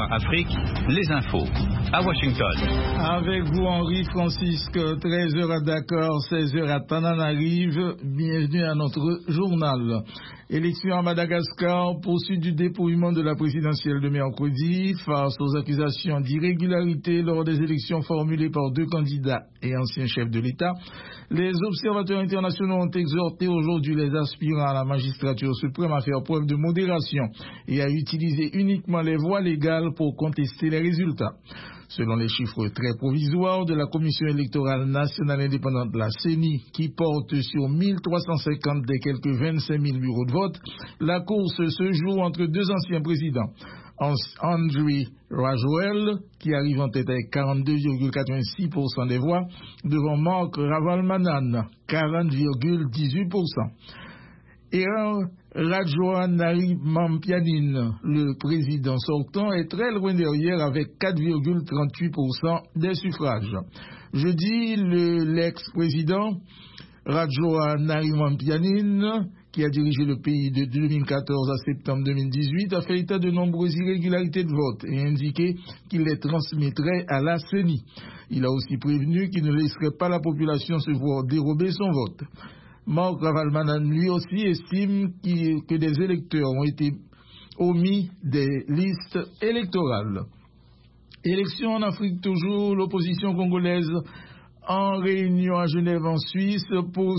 VOA Afrique, les infos. À Washington. Avec vous, Henri Francisque, 13h à Dakar, 16h à Tananarive. Bienvenue à notre journal. Élection à Madagascar, poursuite du dépouillement de la présidentielle de mercredi face aux accusations d'irrégularité lors des élections formulées par 2 candidats et anciens chefs de l'État. Les observateurs internationaux ont exhorté aujourd'hui les aspirants à la magistrature suprême à faire preuve de modération et à utiliser uniquement les voies légales pour contester les résultats. Selon les chiffres très provisoires de la Commission électorale nationale indépendante, la CENI, qui porte sur 1350 des quelques 25 000 bureaux de vote, la course se joue entre 2 anciens présidents. Andry Rajoelina, qui arrive en tête avec 42,86% des voix, devant Marc Ravalomanana, 40,18%. Et Rajoelina, le président sortant, est très loin derrière avec 4,38% des suffrages. Jeudi, l'ex-président Rajoelina, qui a dirigé le pays de 2014 à septembre 2018, a fait état de nombreuses irrégularités de vote et indiqué qu'il les transmettrait à la CENI. Il a aussi prévenu qu'il ne laisserait pas la population se voir dérober son vote. Marc Ravalomanana, lui aussi, estime que des électeurs ont été omis des listes électorales. Élection en Afrique toujours, l'opposition congolaise en réunion à Genève en Suisse pour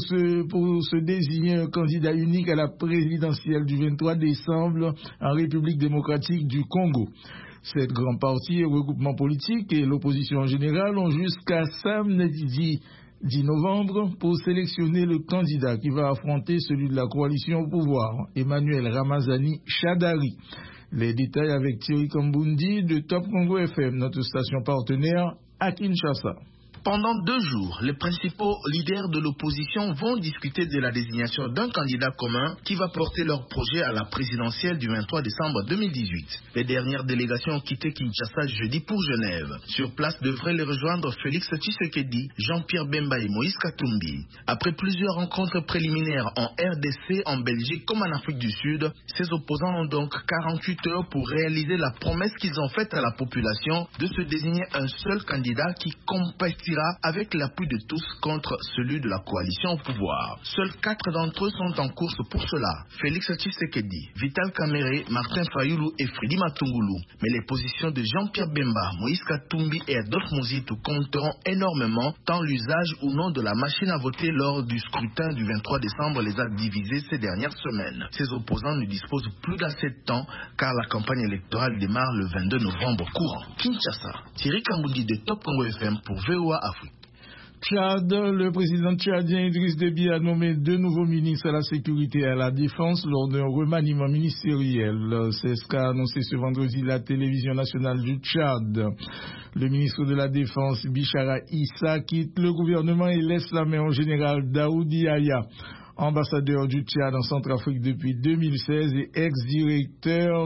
se désigner un candidat unique à la présidentielle du 23 décembre en République démocratique du Congo. Cette grande partie et regroupement politique et l'opposition en général ont jusqu'à samedi 10 novembre pour sélectionner le candidat qui va affronter celui de la coalition au pouvoir, Emmanuel Ramazani Shadari. Les détails avec Thierry Kambundi de Top Congo FM, notre station partenaire à Kinshasa. Pendant 2 jours, les principaux leaders de l'opposition vont discuter de la désignation d'un candidat commun qui va porter leur projet à la présidentielle du 23 décembre 2018. Les dernières délégations ont quitté Kinshasa jeudi pour Genève. Sur place devraient les rejoindre Félix Tshisekedi, Jean-Pierre Bemba et Moïse Katumbi. Après plusieurs rencontres préliminaires en RDC, en Belgique comme en Afrique du Sud, ces opposants ont donc 48 heures pour réaliser la promesse qu'ils ont faite à la population de se désigner un seul candidat qui compétira avec l'appui de tous contre celui de la coalition au pouvoir. Seuls 4 d'entre eux sont en course pour cela. Félix Tshisekedi, Vital Kamerhe, Martin Fayulu et Fredy Matungulu. Mais les positions de Jean-Pierre Bemba, Moïse Katumbi et Adolphe Muzitu compteront énormément tant l'usage ou non de la machine à voter lors du scrutin du 23 décembre les a divisés ces dernières semaines. Ces opposants ne disposent plus d'assez de temps car la campagne électorale démarre le 22 novembre courant. Kinshasa, Thierry Kambundi de Top Congo FM pour VOA Afrique. Tchad, le président tchadien Idriss Déby a nommé 2 nouveaux ministres à la sécurité et à la défense lors d'un remaniement ministériel. C'est ce qu'a annoncé ce vendredi la télévision nationale du Tchad. Le ministre de la Défense, Bichara Issa, quitte le gouvernement et laisse la main au général Daoudi Aya, ambassadeur du Tchad en Centrafrique depuis 2016 et ex-directeur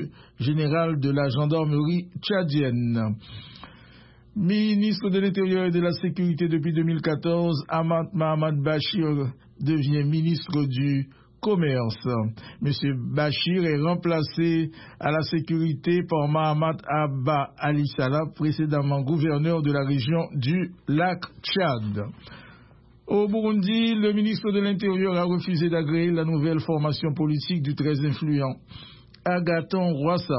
général de la gendarmerie tchadienne. Ministre de l'Intérieur et de la Sécurité depuis 2014, Ahmad Mahamad Bachir devient ministre du Commerce. Monsieur Bachir est remplacé à la sécurité par Mahamad Abba Ali Salah, précédemment gouverneur de la région du lac Tchad. Au Burundi, le ministre de l'Intérieur a refusé d'agréer la nouvelle formation politique du très influent Agathon Rwasa.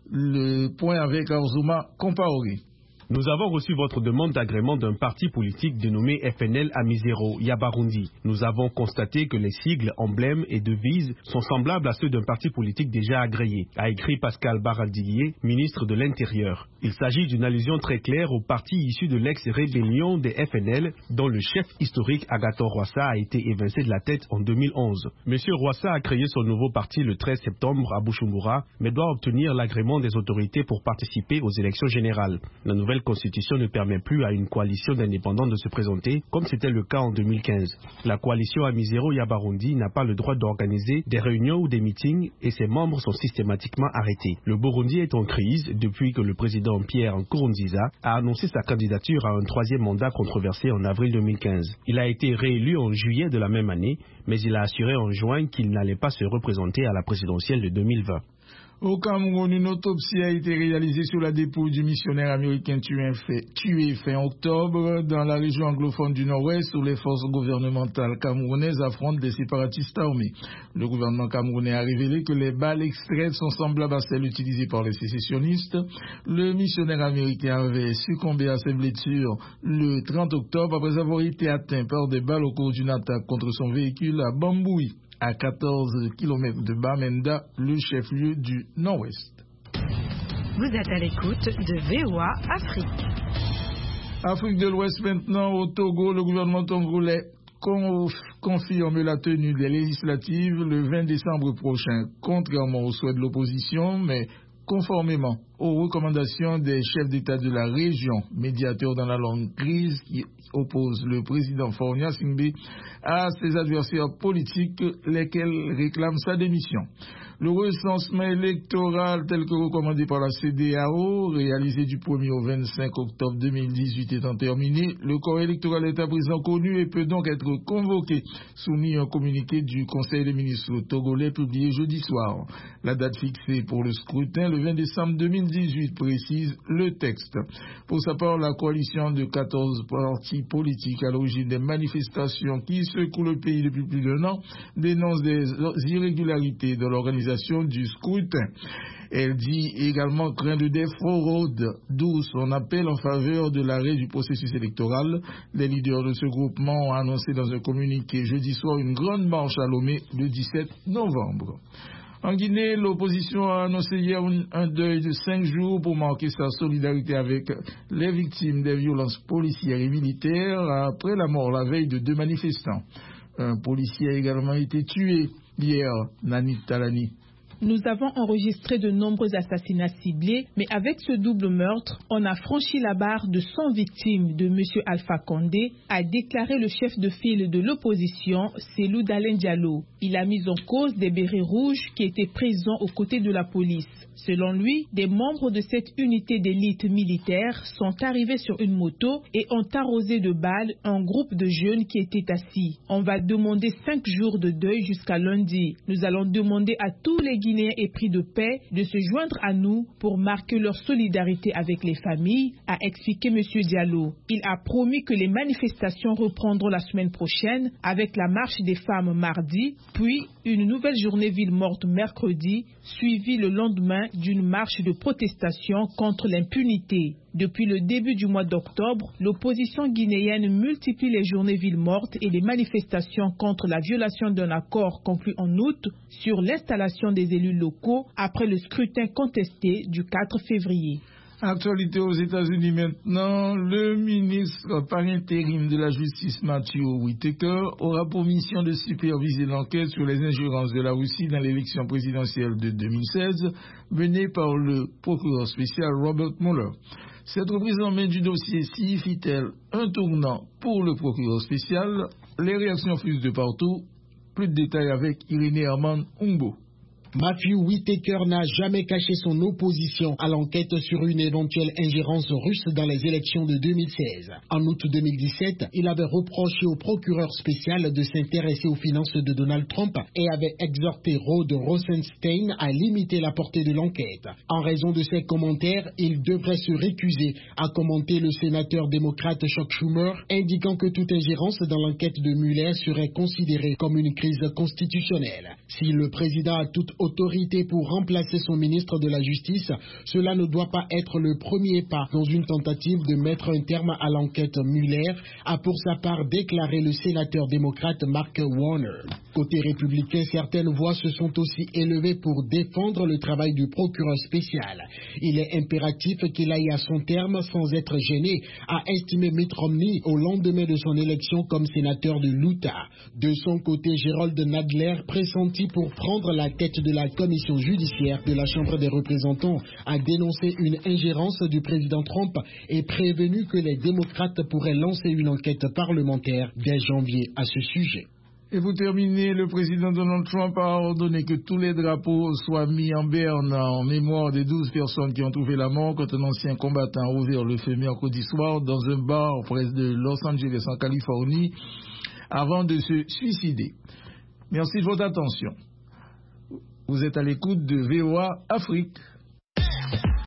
Le point avec Arzouma Compaoré. Nous avons reçu votre demande d'agrément d'un parti politique dénommé FNL Amizero, Yabarundi. Nous avons constaté que les sigles, emblèmes et devises sont semblables à ceux d'un parti politique déjà agréé, a écrit Pascal Baraldiguier, ministre de l'Intérieur. Il s'agit d'une allusion très claire au parti issu de l'ex-rébellion des FNL, dont le chef historique Agathon Rwasa a été évincé de la tête en 2011. Monsieur Rwasa a créé son nouveau parti le 13 septembre à Bujumbura, mais doit obtenir l'agrément des autorités pour participer aux élections générales. La nouvelle constitution ne permet plus à une coalition d'indépendants de se présenter, comme c'était le cas en 2015. La coalition Amizero Yabarundi n'a pas le droit d'organiser des réunions ou des meetings et ses membres sont systématiquement arrêtés. Le Burundi est en crise depuis que le président Pierre Nkurunziza a annoncé sa candidature à un 3e mandat controversé en avril 2015. Il a été réélu en juillet de la même année, mais il a assuré en juin qu'il n'allait pas se représenter à la présidentielle de 2020. Au Cameroun, une autopsie a été réalisée sur la dépouille du missionnaire américain tué fin octobre dans la région anglophone du Nord-Ouest où les forces gouvernementales camerounaises affrontent des séparatistes armés. Le gouvernement camerounais a révélé que les balles extraites sont semblables à celles utilisées par les sécessionnistes. Le missionnaire américain avait succombé à ses blessures le 30 octobre après avoir été atteint par des balles au cours d'une attaque contre son véhicule à Bamboui, à 14 km de Bamenda, le chef-lieu du Nord-Ouest. Vous êtes à l'écoute de VOA Afrique. Afrique de l'Ouest maintenant, au Togo, le gouvernement togolais confirme la tenue des législatives le 20 décembre prochain, contrairement aux souhaits de l'opposition, mais conformément aux recommandations des chefs d'État de la région, médiateurs dans la longue crise qui oppose le président Faure Gnassingbé à ses adversaires politiques, lesquels réclament sa démission. Le recensement électoral tel que recommandé par la CEDEAO, réalisé du 1er au 25 octobre 2018 étant terminé, le corps électoral est à présent connu et peut donc être convoqué, soumis à un communiqué du Conseil des ministres togolais publié jeudi soir. La date fixée pour le scrutin, le 20 décembre 2018, précise le texte. Pour sa part, la coalition de 14 partis politiques à l'origine des manifestations qui secouent le pays depuis plus d'1 an dénonce des irrégularités de l'organisation du scrutin. Elle dit également craindre des fraudes, d'où son appel en faveur de l'arrêt du processus électoral. Les leaders de ce groupement ont annoncé dans un communiqué jeudi soir une grande marche à Lomé le 17 novembre. En Guinée, l'opposition a annoncé hier un deuil de 5 jours pour marquer sa solidarité avec les victimes des violences policières et militaires après la mort la veille de 2 manifestants. Un policier a également été tué hier, Nani Talani. Nous avons enregistré de nombreux assassinats ciblés, mais avec ce double meurtre, on a franchi la barre de 100 victimes de M. Alpha Condé, a déclaré le chef de file de l'opposition, Cellou Dalein Diallo. Il a mis en cause des bérets rouges qui étaient présents aux côtés de la police. Selon lui, des membres de cette unité d'élite militaire sont arrivés sur une moto et ont arrosé de balles un groupe de jeunes qui étaient assis. On va demander 5 jours de deuil jusqu'à lundi. Nous allons demander à tous les Guinéens épris de paix de se joindre à nous pour marquer leur solidarité avec les familles, a expliqué M. Diallo. Il a promis que les manifestations reprendront la semaine prochaine avec la marche des femmes mardi, puis une nouvelle journée ville morte mercredi, suivie le lendemain d'une marche de protestation contre l'impunité. Depuis le début du mois d'octobre, l'opposition guinéenne multiplie les journées villes mortes et les manifestations contre la violation d'un accord conclu en août sur l'installation des élus locaux après le scrutin contesté du 4 février. Actualité aux États-Unis maintenant, le ministre par intérim de la Justice Matthew Whitaker aura pour mission de superviser l'enquête sur les ingérences de la Russie dans l'élection présidentielle de 2016 menée par le procureur spécial Robert Mueller. Cette reprise en main du dossier signifie-t-elle un tournant pour le procureur spécial? Les réactions fusent de partout. Plus de détails avec Irénée Herman Umbo. Matthew Whitaker n'a jamais caché son opposition à l'enquête sur une éventuelle ingérence russe dans les élections de 2016. En août 2017, il avait reproché au procureur spécial de s'intéresser aux finances de Donald Trump et avait exhorté Rod Rosenstein à limiter la portée de l'enquête. En raison de ses commentaires, il devrait se récuser, a commenté le sénateur démocrate Chuck Schumer, indiquant que toute ingérence dans l'enquête de Mueller serait considérée comme une crise constitutionnelle. Si le président a toute autorité pour remplacer son ministre de la Justice, cela ne doit pas être le premier pas dans une tentative de mettre un terme à l'enquête Mueller, a pour sa part déclaré le sénateur démocrate Mark Warner. Côté républicain, certaines voix se sont aussi élevées pour défendre le travail du procureur spécial. Il est impératif qu'il aille à son terme sans être gêné, a estimé Mitt Romney au lendemain de son élection comme sénateur de l'Utah. De son côté, Gerald Nadler, pressenti pour prendre la tête de la commission judiciaire de la Chambre des représentants, a dénoncé une ingérence du président Trump et prévenu que les démocrates pourraient lancer une enquête parlementaire dès janvier à ce sujet. Et pour terminer, le président Donald Trump a ordonné que tous les drapeaux soient mis en berne en mémoire des 12 personnes qui ont trouvé la mort quand un ancien combattant a ouvert le feu mercredi soir dans un bar près de Los Angeles en Californie avant de se suicider. Merci de votre attention. Vous êtes à l'écoute de VOA Afrique.